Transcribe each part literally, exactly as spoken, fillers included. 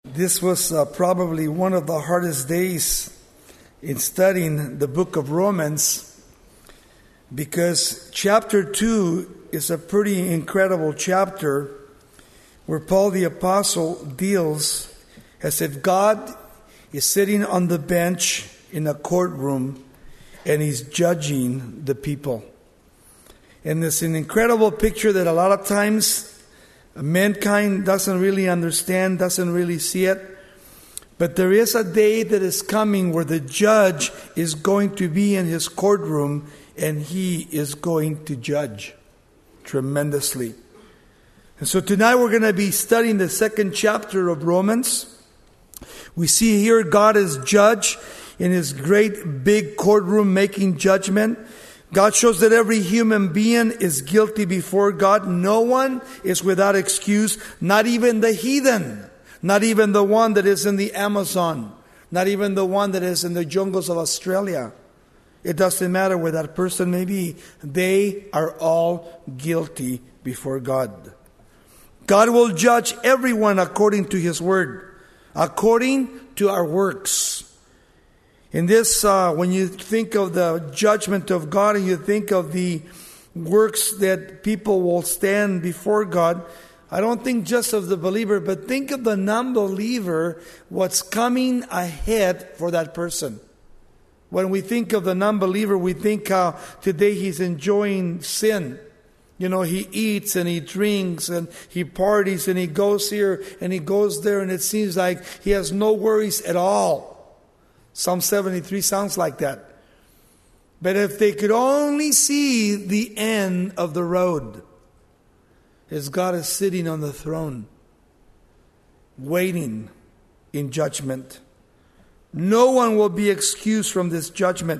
This was uh, probably one of the hardest days in studying the book of Romans, because chapter two is a pretty incredible chapter where Paul the Apostle deals as if God is sitting on the bench in a courtroom and he's judging the people. And it's an incredible picture that a lot of times mankind doesn't really understand, doesn't really see it. But there is a day that is coming where the judge is going to be in his courtroom and he is going to judge tremendously. And so tonight we're going to be studying the second chapter of Romans. We see here God is judge in his great big courtroom making judgment. God shows that every human being is guilty before God. No one is without excuse, not even the heathen, not even the one that is in the Amazon, not even the one that is in the jungles of Australia. It doesn't matter where that person may be. They are all guilty before God. God will judge everyone according to his word, according to our works. In this, uh, when you think of the judgment of God and you think of the works that people will stand before God, I don't think just of the believer, but think of the non-believer, what's coming ahead for that person. When we think of the non-believer, we think how today he's enjoying sin. You know, he eats and he drinks and he parties and he goes here and he goes there, and it seems like he has no worries at all. Psalm seventy-three sounds like that. But if they could only see the end of the road, as God is sitting on the throne, waiting in judgment. No one will be excused from this judgment.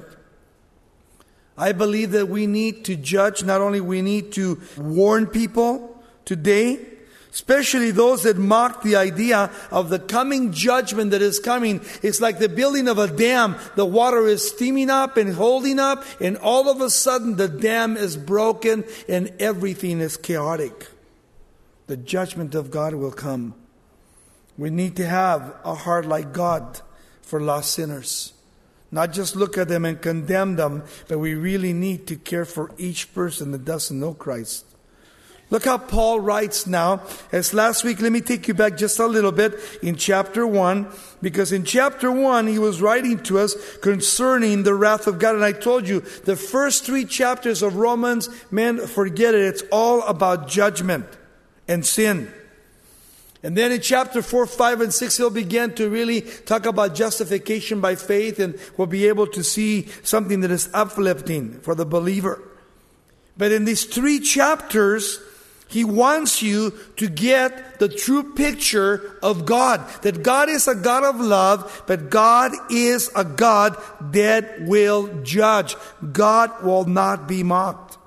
I believe that we need to judge. Not only we need to warn people today, especially those that mock the idea of the coming judgment that is coming. It's like the building of a dam. The water is steaming up and holding up, and all of a sudden the dam is broken and everything is chaotic. The judgment of God will come. We need to have a heart like God for lost sinners. Not just look at them and condemn them, but we really need to care for each person that doesn't know Christ. Look how Paul writes now. As last week, let me take you back just a little bit in chapter one. Because in chapter one, he was writing to us concerning the wrath of God. And I told you, the first three chapters of Romans, man, forget it. It's all about judgment and sin. And then in chapter four, five, and six, he'll begin to really talk about justification by faith. And we'll be able to see something that is uplifting for the believer. But in these three chapters, he wants you to get the true picture of God. That God is a God of love, but God is a God that will judge. God will not be mocked.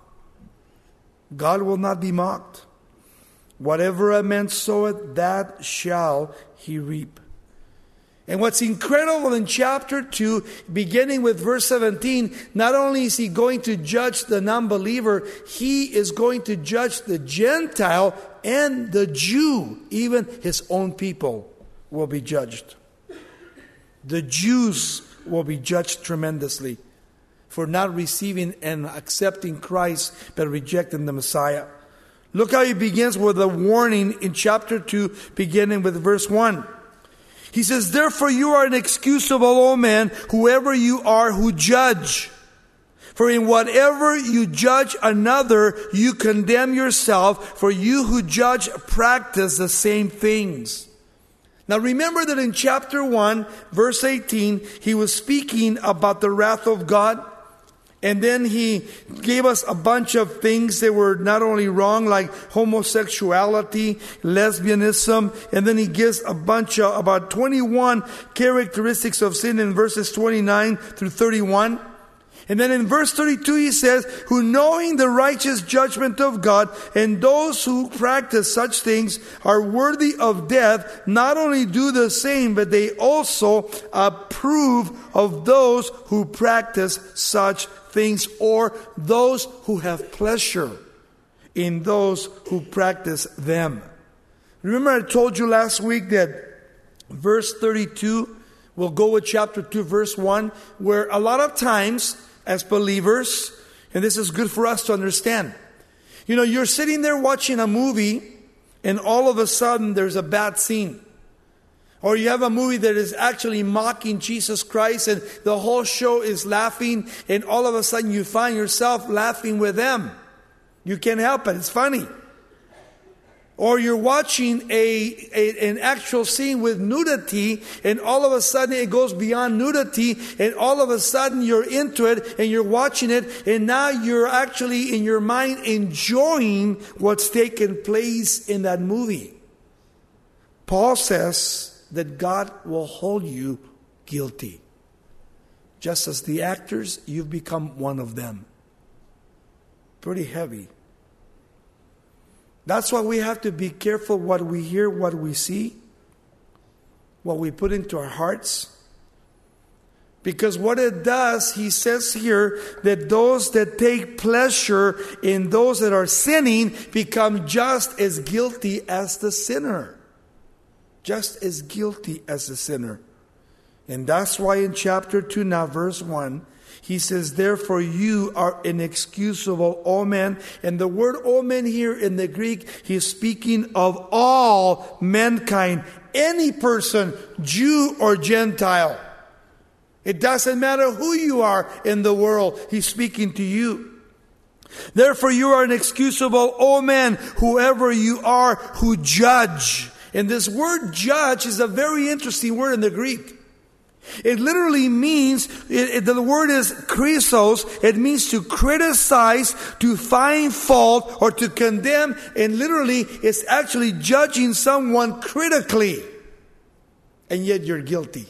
God will not be mocked. Whatever a man soweth, that shall he reap. And what's incredible in chapter two, beginning with verse seventeen, not only is he going to judge the non-believer, he is going to judge the Gentile and the Jew. Even his own people will be judged. The Jews will be judged tremendously for not receiving and accepting Christ, but rejecting the Messiah. Look how he begins with a warning in chapter two, beginning with verse one. He says, therefore you are inexcusable, O man, whoever you are who judge. For in whatever you judge another, you condemn yourself, for you who judge practice the same things. Now remember that in chapter one, verse eighteen, he was speaking about the wrath of God. And then he gave us a bunch of things that were not only wrong, like homosexuality, lesbianism, and then he gives a bunch of, about twenty-one characteristics of sin in verses twenty-nine through thirty-one. And then in verse thirty-two he says, who knowing the righteous judgment of God, and those who practice such things are worthy of death, not only do the same, but they also approve of those who practice such things, or those who have pleasure in those who practice them. Remember I told you last week that verse thirty-two. We'll go with chapter two, verse one, where a lot of times as believers, and this is good for us to understand. You know, you're sitting there watching a movie and all of a sudden there's a bad scene. Or you have a movie that is actually mocking Jesus Christ and the whole show is laughing, and all of a sudden you find yourself laughing with them. You can't help it. It's funny. Or you're watching a, a an actual scene with nudity, and all of a sudden it goes beyond nudity, and all of a sudden you're into it and you're watching it, and now you're actually in your mind enjoying what's taking place in that movie. Paul says that God will hold you guilty. Just as the actors, you've become one of them. Pretty heavy. That's why we have to be careful what we hear, what we see, what we put into our hearts. Because what it does, he says here, that those that take pleasure in those that are sinning become just as guilty as the sinner. Just as guilty as the sinner. And that's why in chapter two, now verse one, he says, therefore you are inexcusable, O men. And the word O men here in the Greek, he's speaking of all mankind. Any person, Jew or Gentile. It doesn't matter who you are in the world. He's speaking to you. Therefore you are inexcusable, O men, whoever you are who judge. And this word judge is a very interesting word in the Greek. It literally means, it, it, the word is krisos. It means to criticize, to find fault, or to condemn. And literally, it's actually judging someone critically. And yet you're guilty.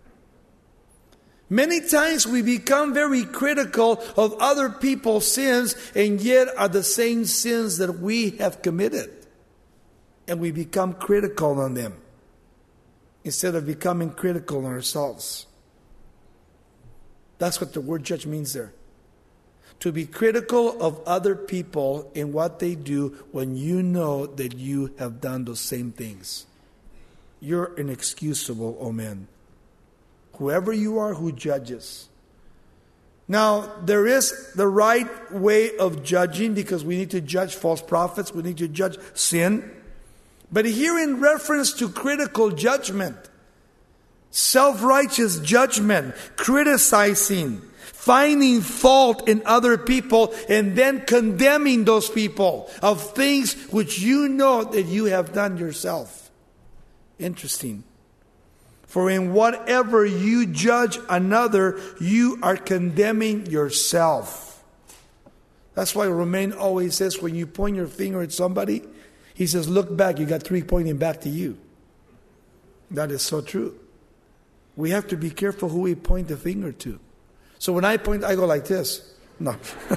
Many times we become very critical of other people's sins, and yet are the same sins that we have committed. And we become critical on them instead of becoming critical on ourselves. That's what the word judge means there. To be critical of other people in what they do when you know that you have done those same things. You're inexcusable, O men. Whoever you are who judges. Now, there is the right way of judging, because we need to judge false prophets. We need to judge sin. But here in reference to critical judgment, self-righteous judgment, criticizing, finding fault in other people, and then condemning those people of things which you know that you have done yourself. Interesting. For in whatever you judge another, you are condemning yourself. That's why Romain always says, when you point your finger at somebody, he says, look back, you got three pointing back to you. That is so true. We have to be careful who we point the finger to. So when I point, I go like this. No.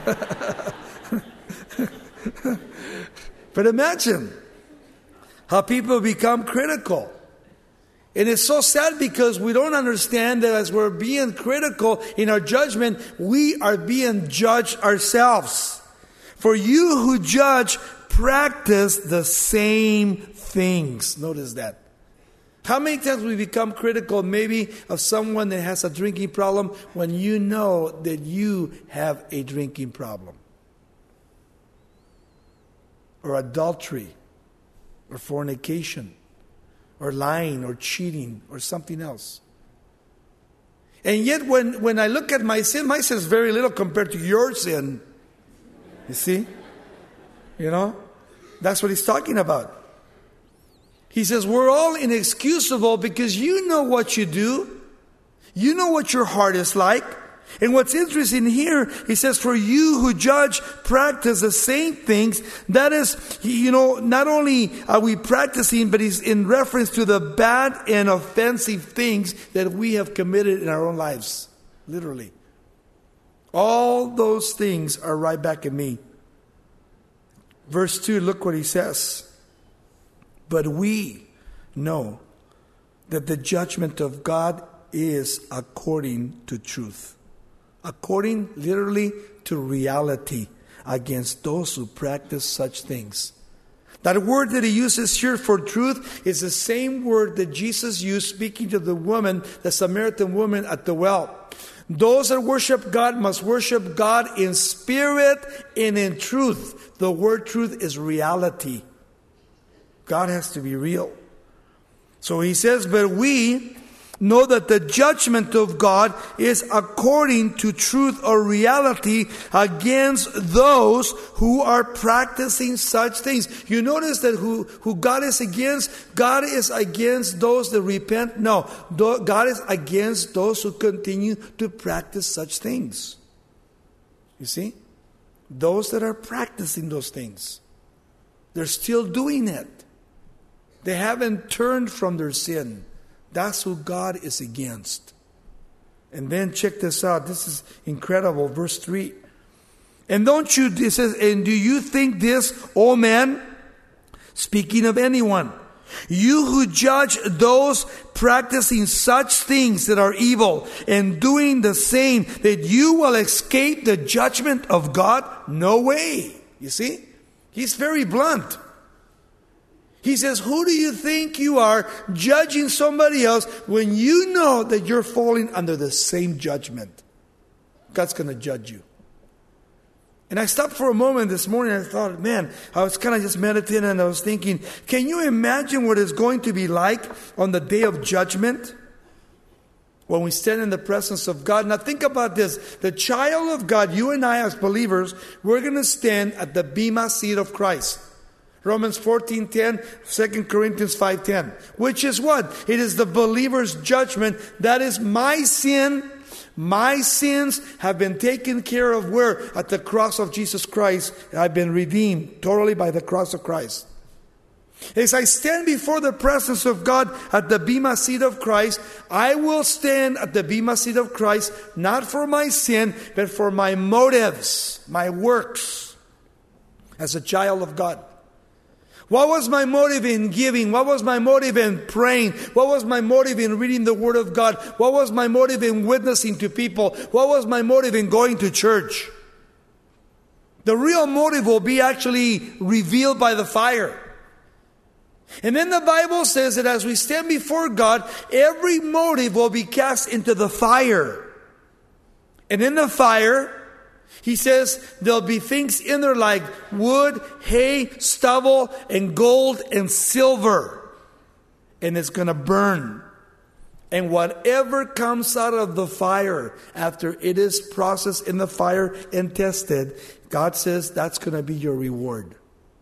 But imagine how people become critical. And it's so sad because we don't understand that as we're being critical in our judgment, we are being judged ourselves. For you who judge, practice the same things. Notice that. How many times we become critical maybe of someone that has a drinking problem when you know that you have a drinking problem? Or adultery, or fornication, or lying, or cheating, or something else. And yet when, when I look at my sin, my sin is very little compared to your sin. You see? You know? That's what he's talking about. He says, we're all inexcusable because you know what you do. You know what your heart is like. And what's interesting here, he says, for you who judge, practice the same things. That is, you know, not only are we practicing, but he's in reference to the bad and offensive things that we have committed in our own lives. Literally. All those things are right back in me. Verse two, look what he says. But we know that the judgment of God is according to truth. According, literally, to reality against those who practice such things. That word that he uses here for truth is the same word that Jesus used speaking to the woman, the Samaritan woman at the well. Those that worship God must worship God in spirit and in truth. The word truth is reality. God has to be real. So he says, but we know that the judgment of God is according to truth or reality against those who are practicing such things. You notice that who, who God is against? God is against those that repent. No, God is against those who continue to practice such things. You see? Those that are practicing those things. They're still doing it. They haven't turned from their sin. That's who God is against. And then check this out. This is incredible. Verse three. And don't you, it says, and do you think this, O man, speaking of anyone, you who judge those practicing such things that are evil and doing the same, that you will escape the judgment of God? No way. You see? He's very blunt. He says, who do you think you are judging somebody else when you know that you're falling under the same judgment? God's going to judge you. And I stopped for a moment this morning and I thought, man, I was kind of just meditating and I was thinking, can you imagine what it's going to be like on the day of judgment? When we stand in the presence of God. Now think about this. The child of God, you and I as believers, we're going to stand at the bema seat of Christ. Romans fourteen ten, Second Corinthians five ten. Which is what? It is the believer's judgment. That is my sin. My sins have been taken care of where? At the cross of Jesus Christ. I've been redeemed totally by the cross of Christ. As I stand before the presence of God at the bema seat of Christ, I will stand at the bema seat of Christ not for my sin, but for my motives, my works as a child of God. What was my motive in giving? What was my motive in praying? What was my motive in reading the Word of God? What was my motive in witnessing to people? What was my motive in going to church? The real motive will be actually revealed by the fire. And then the Bible says that as we stand before God, every motive will be cast into the fire. And in the fire, he says there'll be things in there like wood, hay, stubble, and gold and silver. And it's going to burn. And whatever comes out of the fire after it is processed in the fire and tested, God says that's going to be your reward.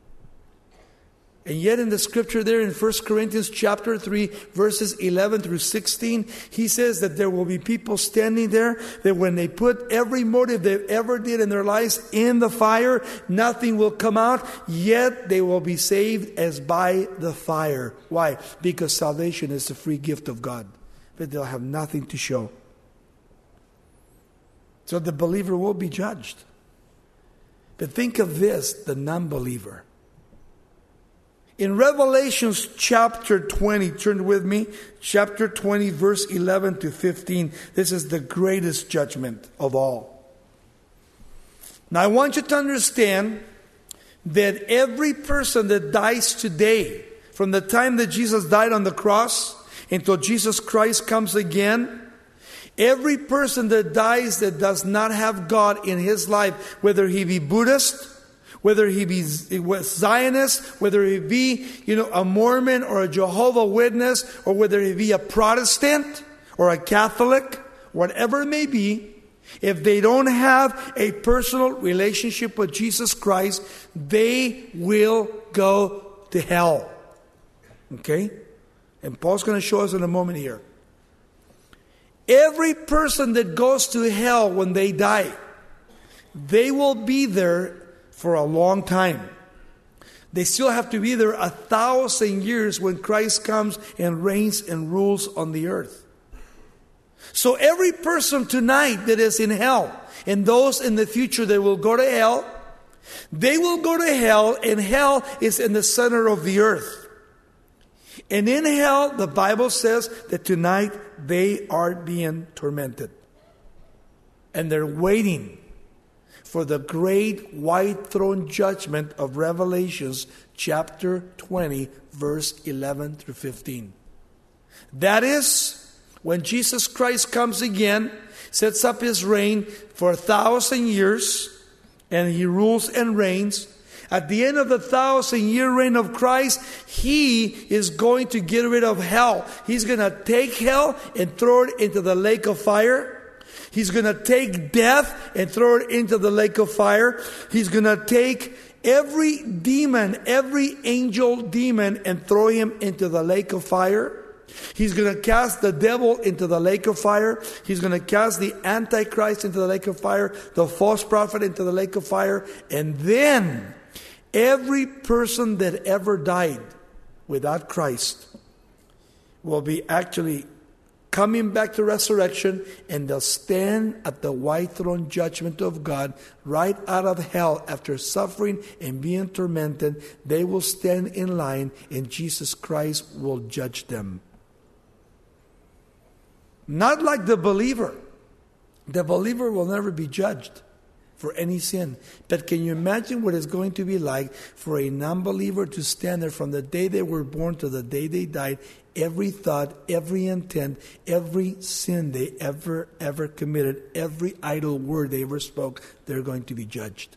And yet in the scripture there in First Corinthians chapter three, verses eleven through sixteen, he says that there will be people standing there that when they put every motive they ever did in their lives in the fire, nothing will come out, yet they will be saved as by the fire. Why? Because salvation is the free gift of God, but they'll have nothing to show. So the believer will be judged. But think of this, the non-believer. In Revelation chapter twenty, turn with me, chapter twenty, verse eleven to fifteen. This is the greatest judgment of all. Now I want you to understand that every person that dies today, from the time that Jesus died on the cross until Jesus Christ comes again, every person that dies that does not have God in his life, whether he be Buddhist, whether he be Zionist, whether he be, you know, a Mormon or a Jehovah Witness, or whether he be a Protestant or a Catholic, whatever it may be, if they don't have a personal relationship with Jesus Christ, they will go to hell. Okay? And Paul's going to show us in a moment here. Every person that goes to hell when they die, they will be there for a long time. They still have to be there a thousand years when Christ comes and reigns and rules on the earth. So every person tonight that is in hell, and those in the future that will go to hell, they will go to hell, and hell is in the center of the earth. And in hell, the Bible says that tonight they are being tormented. And they're waiting for the great white throne judgment of Revelations chapter twenty, verse eleven through fifteen. That is, when Jesus Christ comes again, sets up his reign for a thousand years, and he rules and reigns. At the end of the thousand year reign of Christ, he is going to get rid of hell. He's going to take hell and throw it into the lake of fire. He's going to take death and throw it into the lake of fire. He's going to take every demon, every angel demon, and throw him into the lake of fire. He's going to cast the devil into the lake of fire. He's going to cast the Antichrist into the lake of fire, the false prophet into the lake of fire. And then every person that ever died without Christ will be actually coming back to resurrection, and they'll stand at the white throne judgment of God right out of hell after suffering and being tormented. They will stand in line, and Jesus Christ will judge them. Not like the believer. The believer will never be judged for any sin. But can you imagine what it's going to be like for a non-believer to stand there from the day they were born to the day they died? Every thought, every intent, every sin they ever, ever committed, every idle word they ever spoke, they're going to be judged.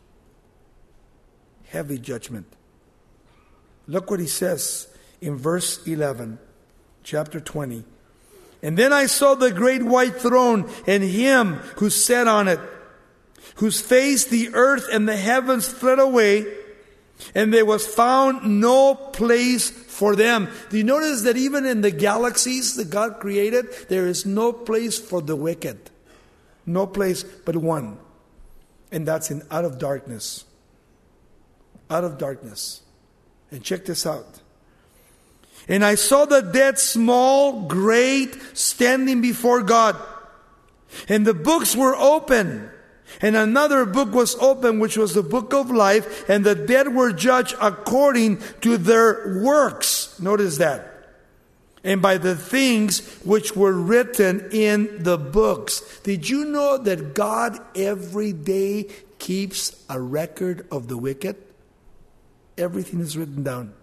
Heavy judgment. Look what he says in verse eleven, chapter twenty. And then I saw the great white throne and him who sat on it, whose face the earth and the heavens fled away, and there was found no place for them. Do you notice that even in the galaxies that God created, there is no place for the wicked? No place but one. And that's in out of darkness. Out of darkness. And check this out. And I saw the dead, small, great, standing before God. And the books were open. And another book was open, which was the book of life. And the dead were judged according to their works. Notice that. And by the things which were written in the books. Did you know that God every day keeps a record of the wicked? Everything is written down.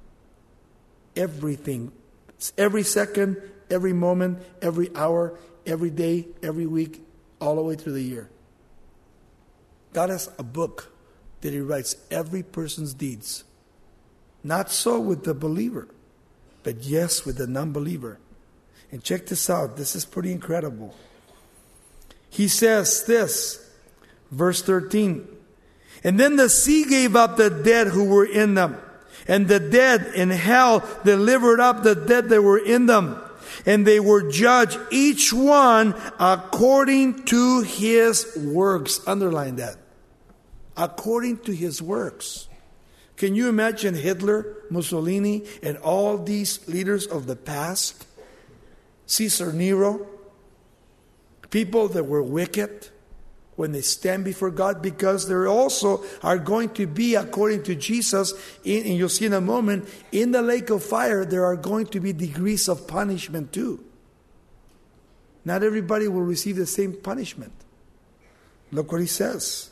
Everything. Every second, every moment, every hour, every day, every week, all the way through the year. God has a book that he writes every person's deeds. Not so with the believer, but yes with the non-believer. And check this out. This is pretty incredible. He says this, verse thirteen. And then the sea gave up the dead who were in them. And the dead in hell delivered up the dead that were in them. And they were judged, each one according to his works. Underline that. According to his works. Can you imagine Hitler, Mussolini, and all these leaders of the past? Caesar Nero. People that were wicked when they stand before God, because there also are going to be, according to Jesus, in, and you'll see in a moment, in the lake of fire, there are going to be degrees of punishment too. Not everybody will receive the same punishment. Look what he says.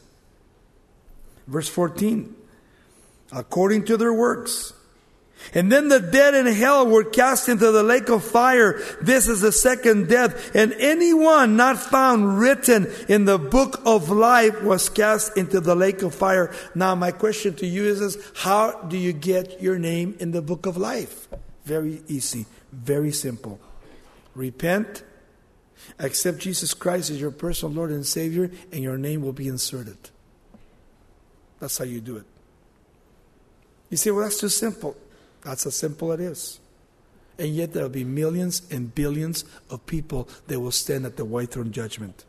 Verse fourteen. According to their works. And then the dead in hell were cast into the lake of fire. This is the second death. And anyone not found written in the book of life was cast into the lake of fire. Now my question to you is, is how do you get your name in the book of life? Very easy. Very simple. Repent. Accept Jesus Christ as your personal Lord and Savior, and your name will be inserted. That's how you do it. You say, well, that's too simple. That's how simple it is. And yet there will be millions and billions of people that will stand at the white throne judgment.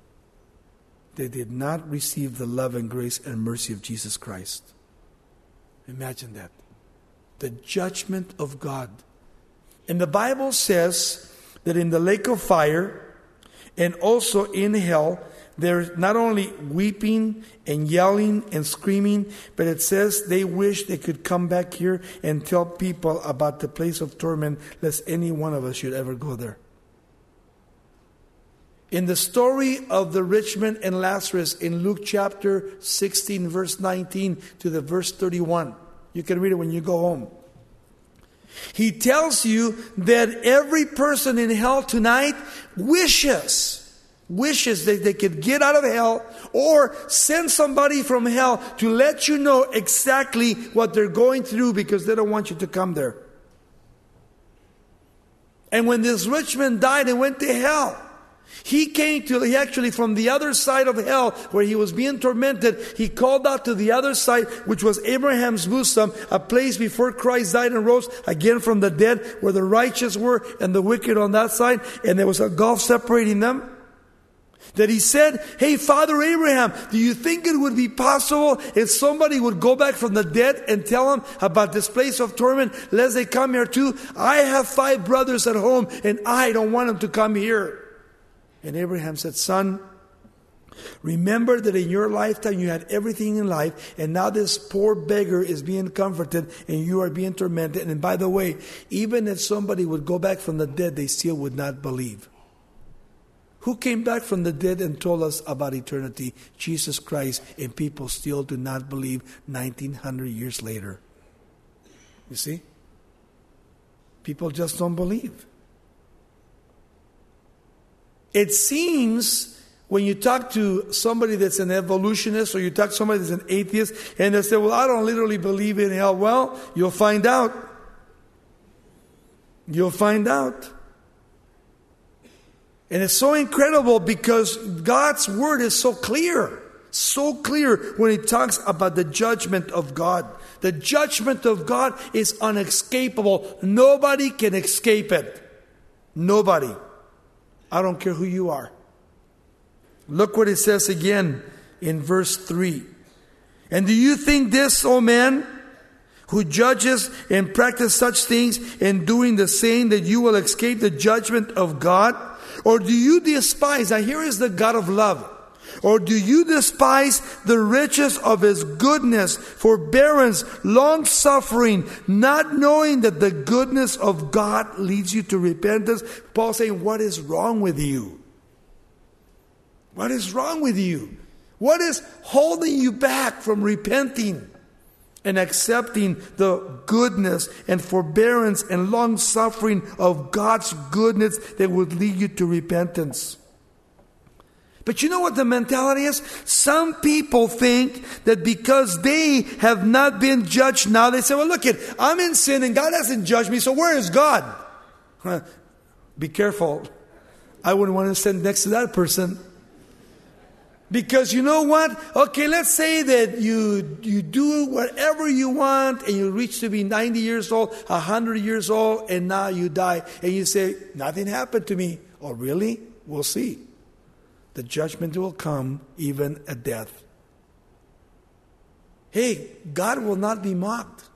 They did not receive the love and grace and mercy of Jesus Christ. Imagine that. The judgment of God. And the Bible says that in the lake of fire and also in hell, there's not only weeping and yelling and screaming, but it says they wish they could come back here and tell people about the place of torment, lest any one of us should ever go there. In the story of the rich man and Lazarus in Luke chapter sixteen, verse nineteen to the verse thirty-one, You can read it when you go home. He tells you that every person in hell tonight wishes, wishes that they could get out of hell or send somebody from hell to let you know exactly what they're going through because they don't want you to come there. And when this rich man died and went to hell, he came to, he actually from the other side of hell where he was being tormented, he called out to the other side, which was Abraham's bosom, a place before Christ died and rose again from the dead, where the righteous were and the wicked on that side, and there was a gulf separating them. That he said, hey, Father Abraham, do you think it would be possible if somebody would go back from the dead and tell him about this place of torment, lest they come here too? I have five brothers at home and I don't want them to come here. And Abraham said, son, remember that in your lifetime you had everything in life, and now this poor beggar is being comforted and you are being tormented. And by the way, even if somebody would go back from the dead, they still would not believe. Who came back from the dead and told us about eternity? Jesus Christ, and people still do not believe nineteen hundred years later. You see? People just don't believe. It seems when you talk to somebody that's an evolutionist or you talk to somebody that's an atheist and they say, well, I don't literally believe in hell. Well, you'll find out. You'll find out. And it's so incredible because God's word is so clear. So clear when it talks about the judgment of God. The judgment of God is unescapable. Nobody can escape it. Nobody. I don't care who you are. Look what it says again in verse three. And do you think this, O man, who judges and practice such things and doing the same, that you will escape the judgment of God? Or do you despise, now here is the God of love. Or do you despise the riches of His goodness, forbearance, long-suffering, not knowing that the goodness of God leads you to repentance? Paul saying, what is wrong with you? What is wrong with you? What is holding you back from repenting and accepting the goodness and forbearance and long-suffering of God's goodness that would lead you to repentance? But you know what the mentality is? Some people think that because they have not been judged now, they say, well, look it, I'm in sin and God hasn't judged me, so where is God? Huh. Be careful. I wouldn't want to stand next to that person. Because you know what? Okay, let's say that you you do whatever you want and you reach to be ninety years old, one hundred years old, and now you die. And you say, nothing happened to me. Oh, really? We'll see. The judgment will come even at death. Hey, God will not be mocked.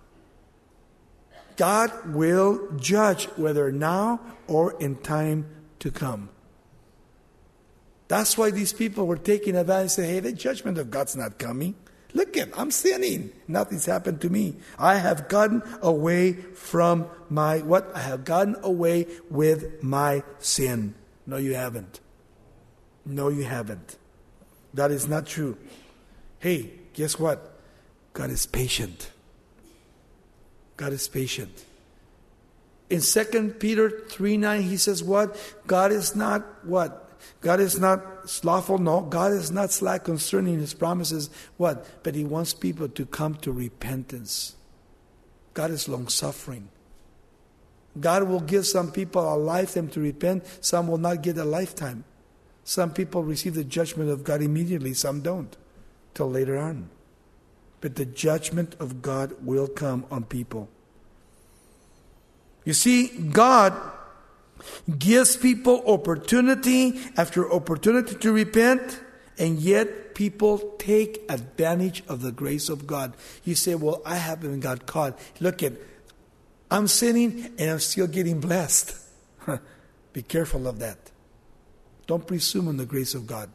God will judge whether now or in time to come. That's why these people were taking advantage and saying, hey, the judgment of God's not coming. Look at, I'm sinning. Nothing's happened to me. I have gotten away from my, what? I have gotten away with my sin. No, you haven't. No, you haven't. That is not true. Hey, guess what? God is patient. God is patient. In Second Peter three nine, he says what? God is not what? God is not slothful. No, God is not slack concerning His promises. What? But He wants people to come to repentance. God is long-suffering. God will give some people a lifetime to repent. Some will not get a lifetime. Some people receive the judgment of God immediately. Some don't. Till later on. But the judgment of God will come on people. You see, God gives people opportunity after opportunity to repent, and yet people take advantage of the grace of God. You say, well, I haven't got caught. Look at, I'm sinning and I'm still getting blessed. Be careful of that. Don't presume on the grace of God.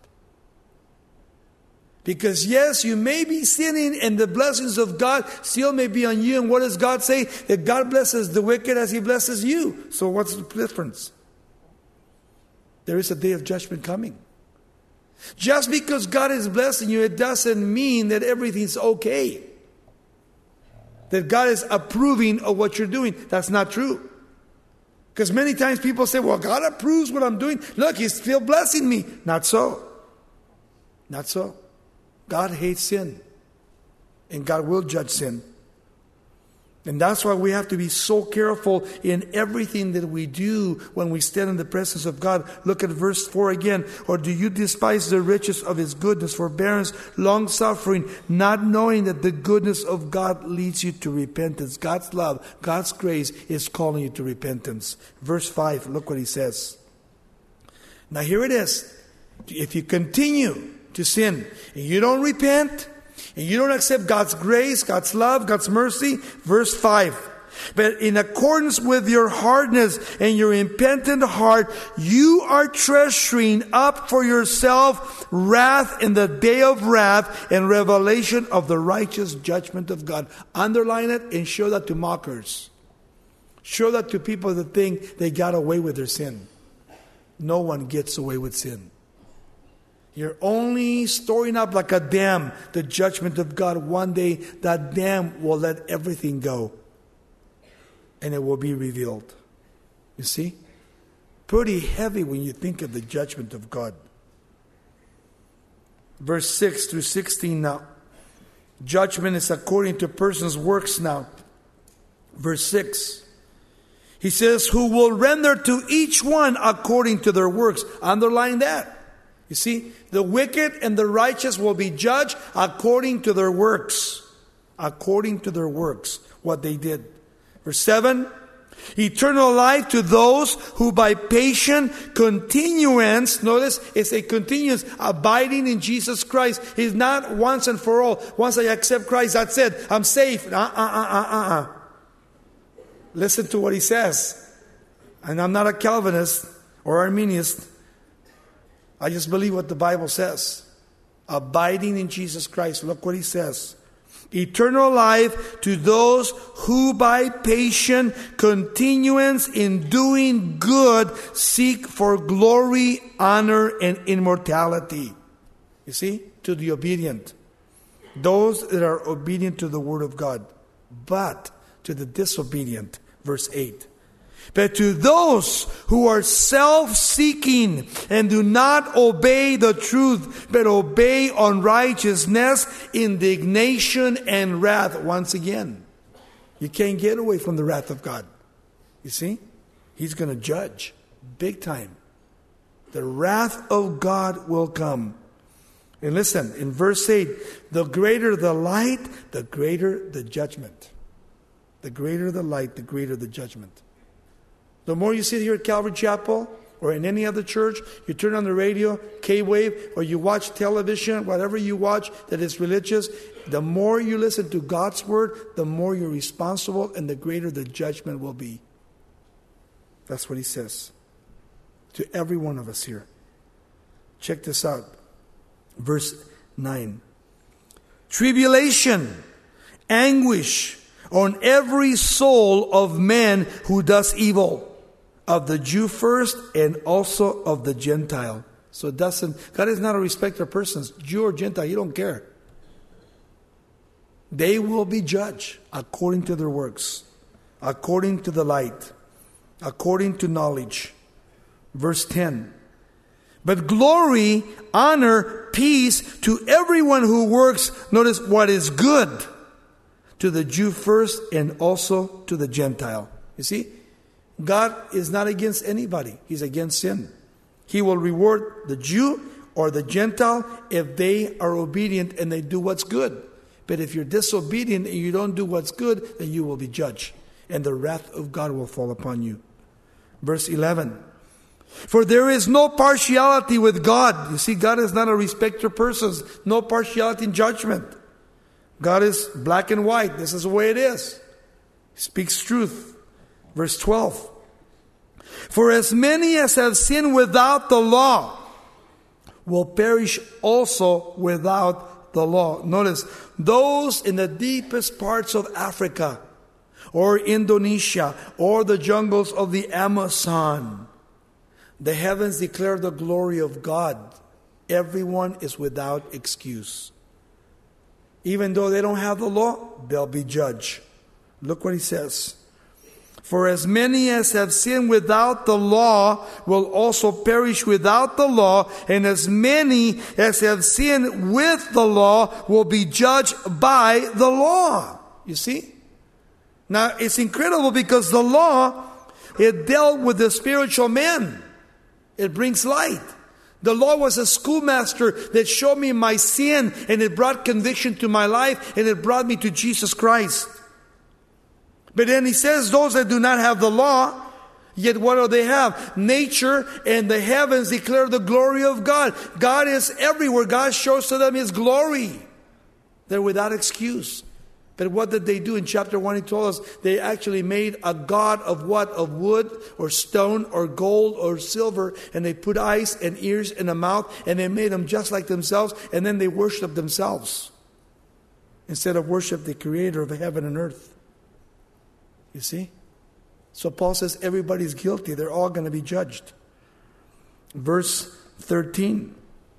Because yes, you may be sinning and the blessings of God still may be on you. And what does God say? That God blesses the wicked as He blesses you. So what's the difference? There is a day of judgment coming. Just because God is blessing you, it doesn't mean that everything's okay. that God is approving of what you're doing. That's not true. Because many times people say, well, God approves what I'm doing. Look, He's still blessing me. Not so. Not so. God hates sin. And God will judge sin. And that's why we have to be so careful in everything that we do when we stand in the presence of God. Look at verse four again. Or do you despise the riches of His goodness, forbearance, long-suffering, not knowing that the goodness of God leads you to repentance? God's love, God's grace is calling you to repentance. Verse five, look what He says. Now here it is. If you continue to sin and you don't repent, and you don't accept God's grace, God's love, God's mercy, verse five. But in accordance with your hardness and your impenitent heart, you are treasuring up for yourself wrath in the day of wrath and revelation of the righteous judgment of God. Underline it and show that to mockers. Show that to people that think they got away with their sin. No one gets away with sin. You're only storing up like a dam the judgment of God. One day that dam will let everything go. And it will be revealed. You see? Pretty heavy when you think of the judgment of God. Verse six through sixteen now. Judgment is according to a person's works now. Verse six. He says, who will render to each one according to their works. Underline that. You see, the wicked and the righteous will be judged according to their works. According to their works, what they did. Verse seven, eternal life to those who by patient continuance, notice it's a continuance, abiding in Jesus Christ. He's not once and for all. Once I accept Christ, that's it. I'm safe. Uh, uh, uh, uh, uh, uh. Listen to what he says. And I'm not a Calvinist or Arminianist. I just believe what the Bible says. Abiding in Jesus Christ. Look what he says. Eternal life to those who by patient continuance in doing good seek for glory, honor, and immortality. You see? To the obedient. Those that are obedient to the word of God. But to the disobedient. Verse eight. But to those who are self-seeking and do not obey the truth, but obey unrighteousness, indignation, and wrath. Once again, you can't get away from the wrath of God. You see? He's going to judge big time. The wrath of God will come. And listen, in verse eight, the greater the light, the greater the judgment. The greater the light, the greater the judgment. The more you sit here at Calvary Chapel or in any other church, you turn on the radio, K-Wave, or you watch television, whatever you watch that is religious, the more you listen to God's word, the more you're responsible and the greater the judgment will be. That's what he says to every one of us here. Check this out. Verse nine. Tribulation, anguish on every soul of man who does evil. Of the Jew first and also of the Gentile. So it doesn't, God is not a respecter of persons. Jew or Gentile, you don't care. They will be judged according to their works. According to the light. According to knowledge. Verse ten. But glory, honor, peace to everyone who works, notice what is good. To the Jew first and also to the Gentile. You see? God is not against anybody. He's against sin. He will reward the Jew or the Gentile if they are obedient and they do what's good. But if you're disobedient and you don't do what's good, then you will be judged. And the wrath of God will fall upon you. Verse eleven. For there is no partiality with God. You see, God is not a respecter of persons. No partiality in judgment. God is black and white. This is the way it is. He speaks truth. Verse twelve. For as many as have sinned without the law will perish also without the law. Notice, those in the deepest parts of Africa or Indonesia or the jungles of the Amazon, the heavens declare the glory of God. Everyone is without excuse. Even though they don't have the law, they'll be judged. Look what he says. For as many as have sinned without the law will also perish without the law, and as many as have sinned with the law will be judged by the law. You see? Now, it's incredible because the law, it dealt with the spiritual man. It brings light. The law was a schoolmaster that showed me my sin, and it brought conviction to my life, and it brought me to Jesus Christ. But then he says, those that do not have the law, yet what do they have? Nature and the heavens declare the glory of God. God is everywhere. God shows to them His glory. They're without excuse. But what did they do? In chapter one, he told us they actually made a god of what? Of wood or stone or gold or silver. And they put eyes and ears and a mouth. And they made them just like themselves. And then they worshiped themselves instead of worship the creator of heaven and earth. You see? So Paul says everybody's guilty. They're all going to be judged. Verse thirteen.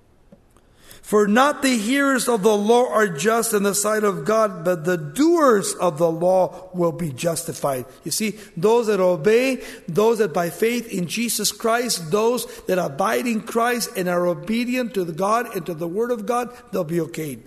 For not the hearers of the law are just in the sight of God, but the doers of the law will be justified. You see, those that obey, those that by faith in Jesus Christ, those that abide in Christ and are obedient to the God and to the Word of God, they'll be okayed.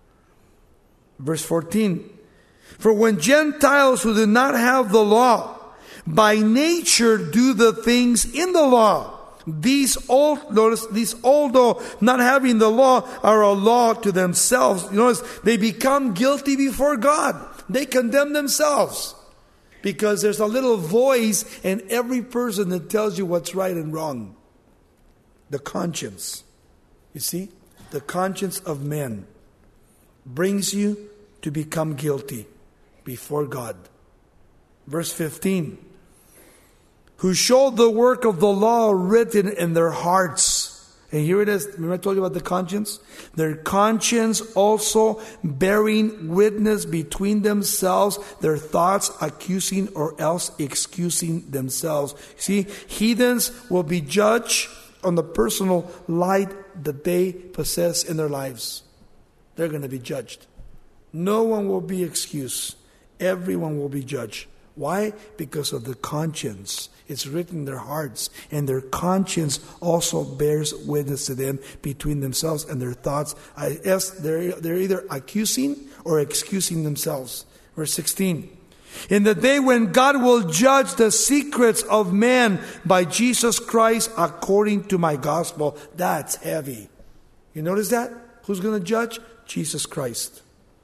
Verse fourteen. For when Gentiles who do not have the law, by nature do the things in the law, these old, notice, these although not having the law are a law to themselves. You notice, they become guilty before God. They condemn themselves. Because there's a little voice in every person that tells you what's right and wrong. The conscience. You see? The conscience of men brings you to become guilty before God. Verse fifteen. Who showed the work of the law written in their hearts. And here it is. Remember I told you about the conscience? Their conscience also bearing witness between themselves, their thoughts accusing or else excusing themselves. See, heathens will be judged on the personal light that they possess in their lives. They're going to be judged. No one will be excused. Everyone will be judged. Why? Because of the conscience. It's written in their hearts. And their conscience also bears witness to them between themselves and their thoughts. I guess they're, they're either accusing or excusing themselves. Verse sixteen. In the day when God will judge the secrets of man by Jesus Christ according to my gospel. That's heavy. You notice that? Who's going to judge? Jesus Christ.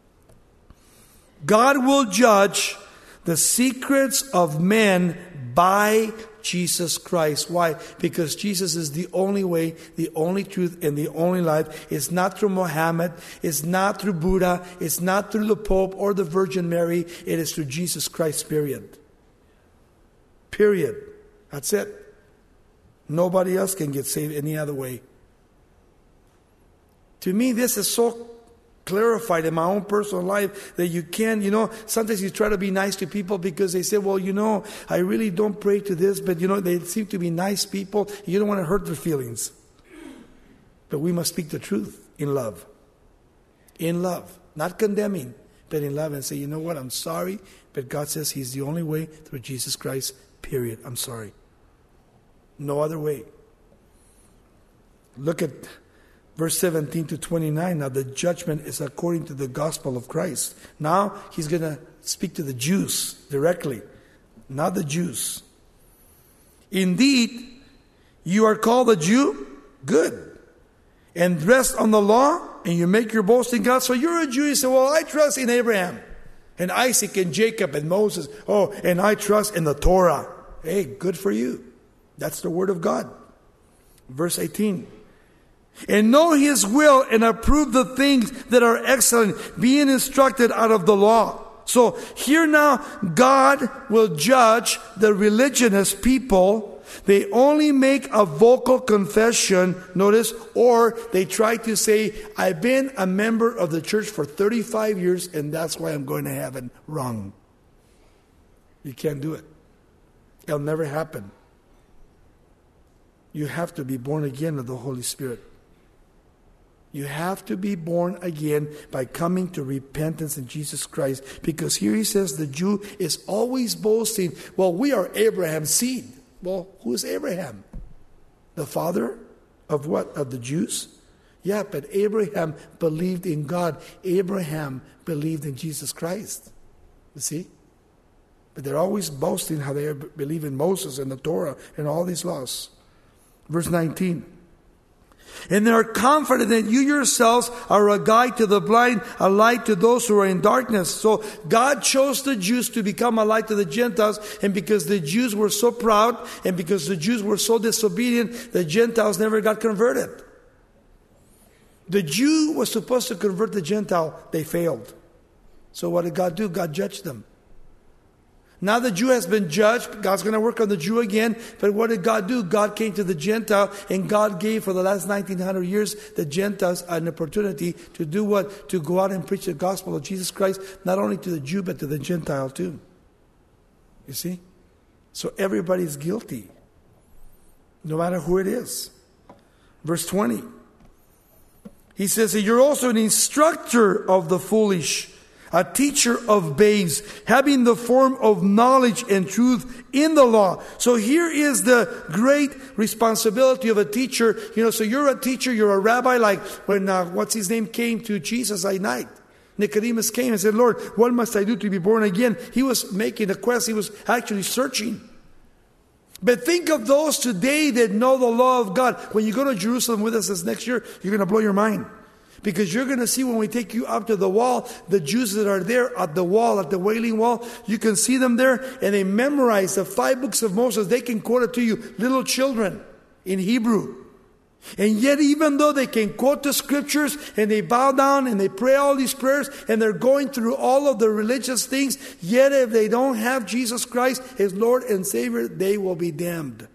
God will judge the secrets of men by Jesus Christ. Why? Because Jesus is the only way, the only truth, and the only life. It's not through Muhammad. It's not through Buddha. It's not through the Pope or the Virgin Mary. It is through Jesus Christ, period. Period. That's it. Nobody else can get saved any other way. To me, this is so clarified in my own personal life that you can, you know, sometimes you try to be nice to people because they say, well, you know, I really don't pray to this, but you know, they seem to be nice people. You don't want to hurt their feelings. But we must speak the truth in love. In love. Not condemning, but in love, and say, you know what, I'm sorry, but God says He's the only way through Jesus Christ, period. I'm sorry. No other way. Look at verse seventeen to twenty-nine. Now the judgment is according to the gospel of Christ. Now he's going to speak to the Jews directly, not the Jews. Indeed, you are called a Jew? Good. And rest on the law, and you make your boast in God. So you're a Jew. You say, well, I trust in Abraham and Isaac and Jacob and Moses. Oh, and I trust in the Torah. Hey, good for you. That's the word of God. Verse eighteen. And know His will and approve the things that are excellent, being instructed out of the law. So here now, God will judge the religionist people. They only make a vocal confession, notice, or they try to say, I've been a member of the church for thirty-five years and that's why I'm going to heaven. Wrong. You can't do it. It'll never happen. You have to be born again of the Holy Spirit. You have to be born again by coming to repentance in Jesus Christ. Because here he says the Jew is always boasting, well, we are Abraham's seed. Well, who is Abraham? The father of what? Of the Jews? Yeah, but Abraham believed in God. Abraham believed in Jesus Christ. You see? But they're always boasting how they believe in Moses and the Torah and all these laws. Verse nineteen. And they are confident that you yourselves are a guide to the blind, a light to those who are in darkness. So God chose the Jews to become a light to the Gentiles. And because the Jews were so proud, and because the Jews were so disobedient, the Gentiles never got converted. The Jew was supposed to convert the Gentile. They failed. So what did God do? God judged them. Now the Jew has been judged. God's going to work on the Jew again. But what did God do? God came to the Gentile, and God gave for the last nineteen hundred years the Gentiles an opportunity to do what? To go out and preach the gospel of Jesus Christ, not only to the Jew, but to the Gentile too. You see? So everybody's guilty, no matter who it is. Verse twenty. He says, you're also an instructor of the foolish, a teacher of babes, having the form of knowledge and truth in the law. So here is the great responsibility of a teacher. You know, so you're a teacher, you're a rabbi, like when, uh, what's his name, came to Jesus at night. Nicodemus came and said, Lord, what must I do to be born again? He was making a quest. He was actually searching. But think of those today that know the law of God. When you go to Jerusalem with us this next year, you're going to blow your mind. Because you're going to see when we take you up to the wall, the Jews that are there at the wall, at the Wailing Wall, you can see them there, and they memorize the five books of Moses. They can quote it to you, little children, in Hebrew. And yet, even though they can quote the scriptures, and they bow down, and they pray all these prayers, and they're going through all of the religious things, yet if they don't have Jesus Christ as Lord and Savior, they will be damned.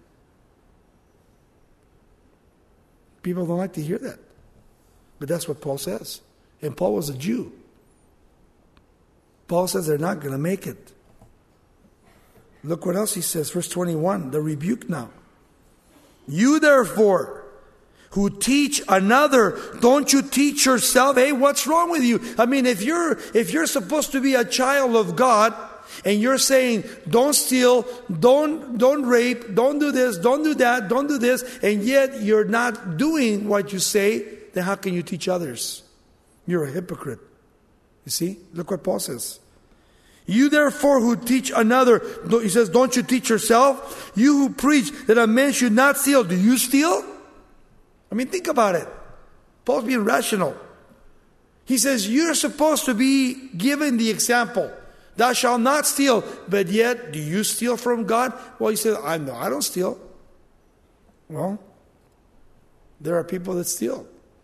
People don't like to hear that. But that's what Paul says. And Paul was a Jew. Paul says they're not going to make it. Look what else he says. Verse twenty-one, the rebuke now. You therefore, who teach another, don't you teach yourself? Hey, what's wrong with you? I mean, if you're if you're supposed to be a child of God, and you're saying, don't steal, don't don't rape, don't do this, don't do that, don't do this, and yet you're not doing what you say, then how can you teach others? You're a hypocrite. You see? Look what Paul says. You therefore who teach another, he says, don't you teach yourself? You who preach that a man should not steal, do you steal? I mean, think about it. Paul's being rational. He says, you're supposed to be given the example. Thou shalt not steal, but yet, do you steal from God? Well, he says, I no, I don't steal. Well, there are people that steal.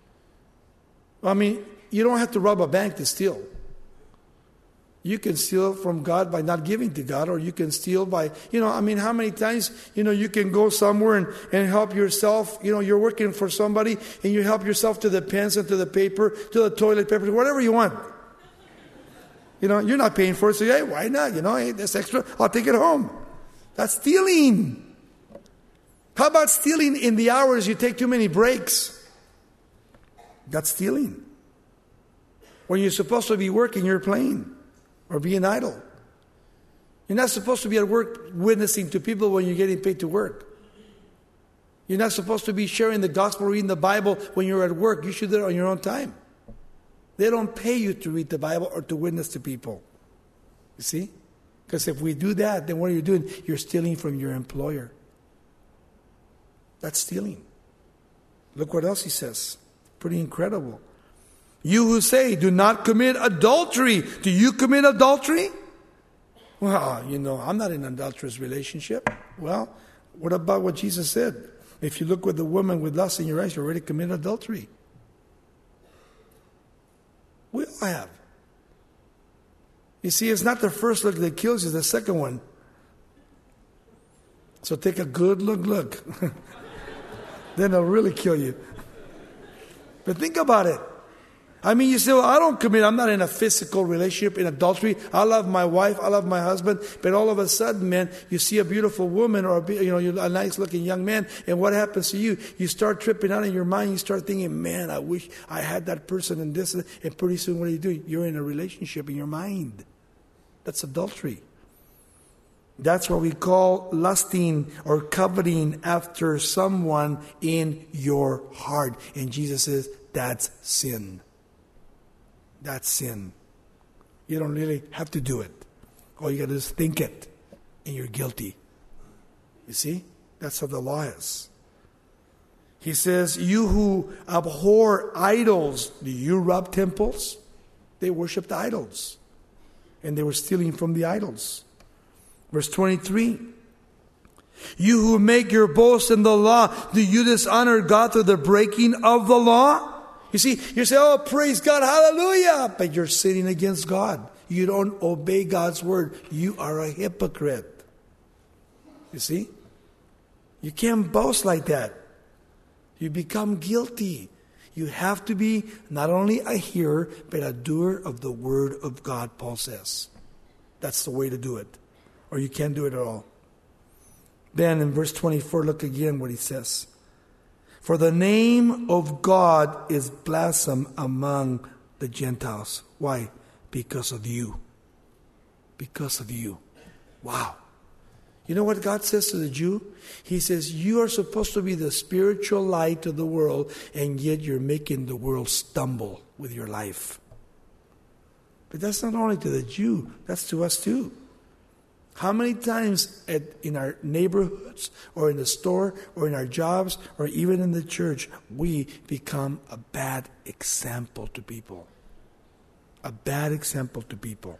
I mean, you don't have to rob a bank to steal. You can steal from God by not giving to God, or you can steal by, you know, I mean, how many times, you know, you can go somewhere and, and help yourself. You know, you're working for somebody and you help yourself to the pens and to the paper, to the toilet paper, whatever you want. You know, you're not paying for it, so hey, why not? You know, hey, that's extra, I'll take it home. That's stealing. How about stealing in the hours you take too many breaks? That's stealing. When you're supposed to be working, you're playing or being idle. You're not supposed to be at work witnessing to people when you're getting paid to work. You're not supposed to be sharing the gospel, reading the Bible when you're at work. You should do it on your own time. They don't pay you to read the Bible or to witness to people. You see? Because if we do that, then what are you doing? You're stealing from your employer. That's stealing. Look what else he says. Pretty incredible. You who say, do not commit adultery. Do you commit adultery? Well, you know, I'm not in an adulterous relationship. Well, what about what Jesus said? If you look with the woman with lust in your eyes, you already committed adultery. We all have. You see, it's not the first look that kills you, it's the second one. So take a good look, look. Then it'll really kill you. But think about it. I mean, you say, well, I don't commit. I'm not in a physical relationship, in adultery. I love my wife. I love my husband. But all of a sudden, man, you see a beautiful woman or a, you know, a nice-looking young man, and what happens to you? You start tripping out in your mind. You start thinking, man, I wish I had that person and this. And pretty soon, what are you doing? You're in a relationship in your mind. That's adultery. That's what we call lusting or coveting after someone in your heart. And Jesus says, that's sin. That's sin. You don't really have to do it. All you got to do is think it, and you're guilty. You see? That's how the law is. He says, you who abhor idols, do you rob temples? They worshipped idols. And they were stealing from the idols. Verse twenty-three. You who make your boast in the law, do you dishonor God through the breaking of the law? You see, you say, oh, praise God, hallelujah. But you're sinning against God. You don't obey God's word. You are a hypocrite. You see? You can't boast like that. You become guilty. You have to be not only a hearer, but a doer of the word of God, Paul says. That's the way to do it. Or you can't do it at all. Then in verse twenty-four, look again what he says. For the name of God is blasphemed among the Gentiles. Why? Because of you. Because of you. Wow. You know what God says to the Jew? He says, you are supposed to be the spiritual light of the world, and yet you're making the world stumble with your life. But that's not only to the Jew, that's to us too. How many times at, in our neighborhoods or in the store or in our jobs or even in the church, we become a bad example to people. A bad example to people.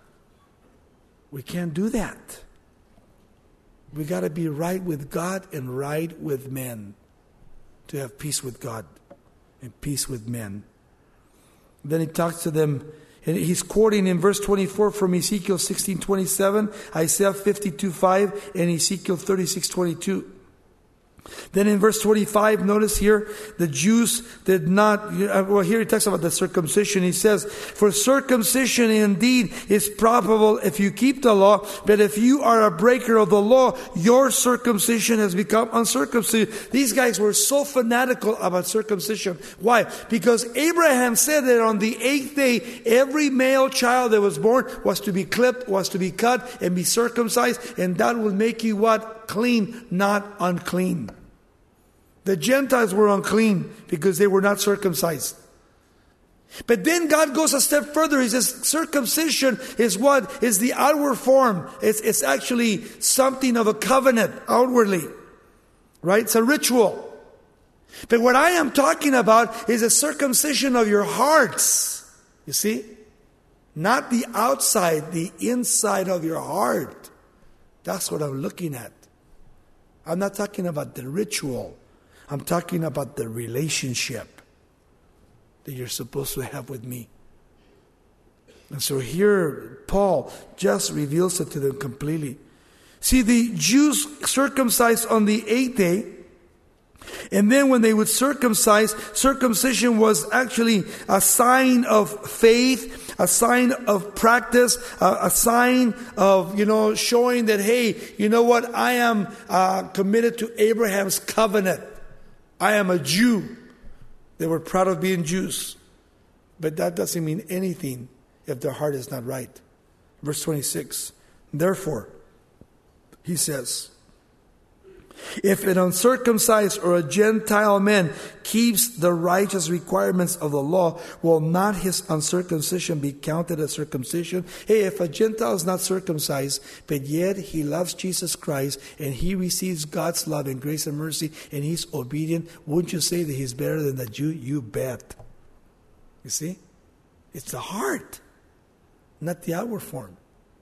We can't do that. We got to be right with God and right with men to have peace with God and peace with men. Then he talks to them. And he's quoting in verse twenty-four from Ezekiel sixteen twenty-seven, Isaiah fifty-two five, and Ezekiel thirty-six twenty-two. Then in verse twenty-five, notice here, the Jews did not, well, here he talks about the circumcision. He says, for circumcision indeed is profitable if you keep the law, but if you are a breaker of the law, your circumcision has become uncircumcision. These guys were so fanatical about circumcision. Why? Because Abraham said that on the eighth day, every male child that was born was to be clipped, was to be cut, and be circumcised, and that would make you what? Clean, not unclean. The Gentiles were unclean because they were not circumcised. But then God goes a step further. He says circumcision is what? Is the outward form. It's, it's actually something of a covenant outwardly. Right? It's a ritual. But what I am talking about is a circumcision of your hearts. You see? Not the outside, the inside of your heart. That's what I'm looking at. I'm not talking about the ritual. I'm talking about the relationship that you're supposed to have with me. And so here, Paul just reveals it to them completely. See, the Jews circumcised on the eighth day. And then when they would circumcise, circumcision was actually a sign of faith, a sign of practice, a, a sign of, you know, showing that, hey, you know what, I am uh, committed to Abraham's covenant. I am a Jew. They were proud of being Jews. But that doesn't mean anything if their heart is not right. Verse twenty-six. Therefore, he says, if an uncircumcised or a Gentile man keeps the righteous requirements of the law, will not his uncircumcision be counted as circumcision? Hey, if a Gentile is not circumcised, but yet he loves Jesus Christ and he receives God's love and grace and mercy and he's obedient, wouldn't you say that he's better than the Jew? You bet. You see? It's the heart, not the outward form.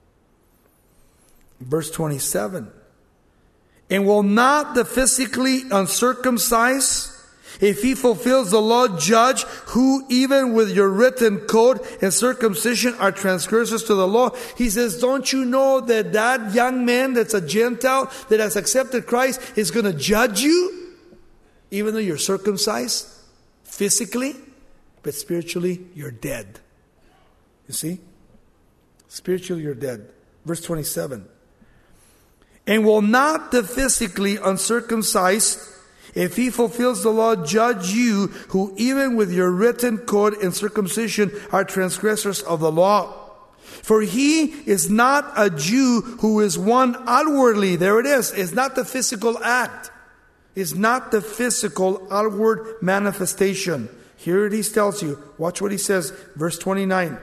Verse twenty-seven. And will not the physically uncircumcised, if he fulfills the law, judge who even with your written code and circumcision are transgressors to the law? He says, don't you know that that young man that's a Gentile that has accepted Christ is going to judge you? Even though you're circumcised physically? but spiritually you're dead. You see? Spiritually you're dead. Verse twenty-seven. And will not the physically uncircumcised, if he fulfills the law, judge you, who even with your written code and circumcision are transgressors of the law? For he is not a Jew who is one outwardly. There it is. It's not the physical act. It's not the physical outward manifestation. Here it is tells you. Watch what he says. Verse twenty-nine.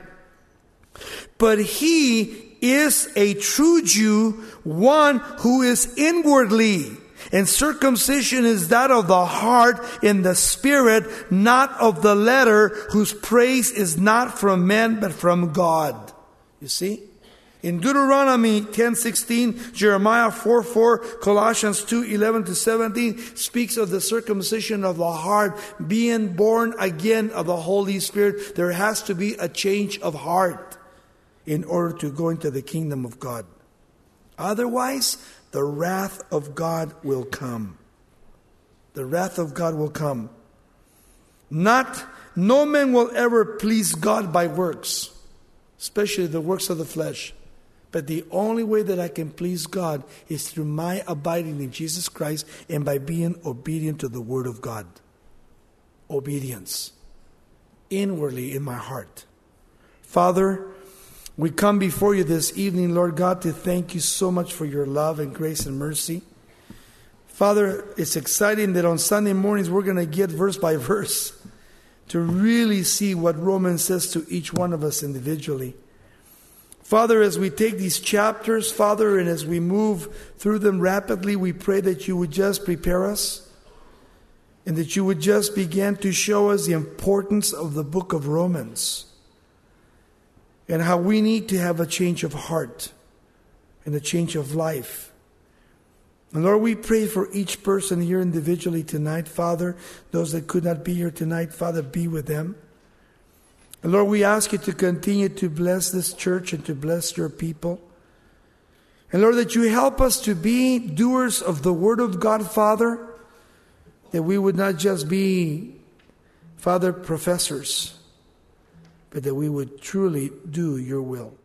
But he is a true Jew, one who is inwardly. And circumcision is that of the heart in the spirit, not of the letter, whose praise is not from men but from God. You see? In Deuteronomy ten sixteen, Jeremiah four four, Colossians two eleven to seventeen speaks of the circumcision of the heart, being born again of the Holy Spirit. There has to be a change of heart in order to go into the kingdom of God. Otherwise, the wrath of God will come. The wrath of God will come. Not, no man will ever please God by works, especially the works of the flesh. But the only way that I can please God is through my abiding in Jesus Christ and by being obedient to the Word of God. Obedience. Inwardly in my heart. Father, we come before you this evening, Lord God, to thank you so much for your love and grace and mercy. Father, it's exciting that on Sunday mornings we're going to get verse by verse to really see what Romans says to each one of us individually. Father, as we take these chapters, Father, and as we move through them rapidly, we pray that you would just prepare us and that you would just begin to show us the importance of the book of Romans. And how we need to have a change of heart and a change of life. And Lord, we pray for each person here individually tonight, Father. Those that could not be here tonight, Father, be with them. And Lord, we ask you to continue to bless this church and to bless your people. And Lord, that you help us to be doers of the Word of God, Father. That we would not just be, Father, professors, but that we would truly do your will.